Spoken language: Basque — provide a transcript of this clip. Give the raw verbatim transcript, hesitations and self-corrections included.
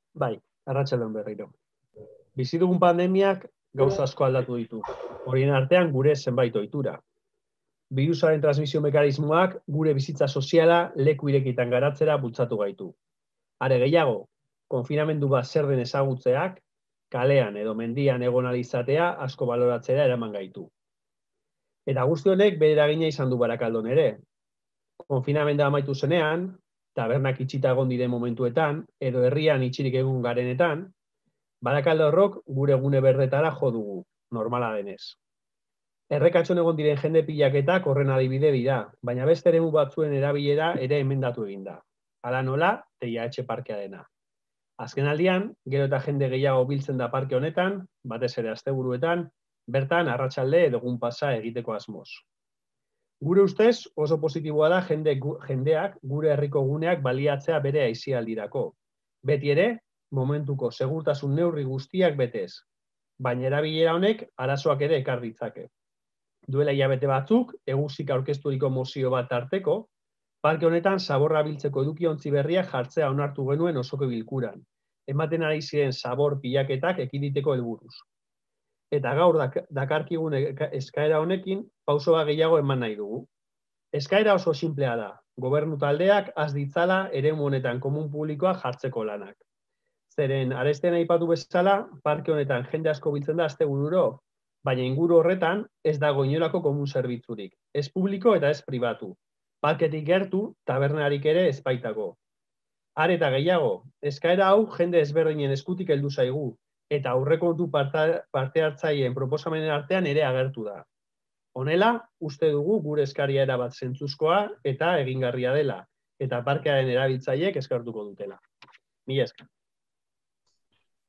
Bai, arratsaldeon berriro. Bizi dugun pandemiak gauza asko aldatu ditu. Horien artean gure zenbait ohitura. Birusaren transmisio mekanismoak gure bizitza soziala leku irekitan garatzera bultzatu gaitu. Are gehiago, konfinamendu bat zer den ezagutzeak, kalean edo mendian egon ahal izatea asko baloratzera eraman gaitu. Eta guzti honek bere eragina izan du Barakaldon ere. Konfinamendua amaitu zenean, tabernak itxita egon diren momentuetan, edo herrian itxirik egun garenetan, Barakaldorrok gure gune berdetara jo dugu, normala denez. Errekatxon egon diren jende pilaketak horren adibide dira, baina beste eremu batzuen erabilera ere emendatu egin da. Hala nola, teia etxe parkea dena. Azken aldian, gero eta jende gehiago biltzen da parke honetan, batez ere asteburuetan, bertan arratsalde edo egun pasa egiteko asmoz. Gure ustez, oso positiboa da jende, jendeak gure herriko guneak baliatzea bere aisialdirako. Beti ere, momentuko segurtasun neurri guztiak betez, baina erabilera honek arazoak ere ekar ditzake. Duela hilabete batzuk, eguzik aurkezturiko mozio bat tarteko, parke honetan zaborra biltzeko edukiontzi berriak jartzea onartu genuen osoko bilkuran, ematen ari ziren zabor pilaketak ekiditeko helburuz. Eta gaur dakarkigun eskaera honekin, pausoa gehiago eman nahi dugu. Eskaera oso sinplea da, gobernu taldeak has ditzala eremu honetan komun publikoa jartzeko lanak. Zeren, arestean aipatu bezala, parke honetan jende asko biltzen da astebururo, baina inguru horretan ez dago inolako komun zerbitzurik, ez publiko eta ez pribatu. Parketik gertu, tabernarik ere ez baitago. Are eta gehiago, eskaera hau jende ezberdinen eskutik heldu zaigu, eta aurrekontu parte hartzaileen proposamenen artean ere agertu da. Honela, uste dugu gure eskaria erabat zentzuzkoa eta egingarria dela, eta parkearen erabiltzaileek eskartuko dutela. Mila esker.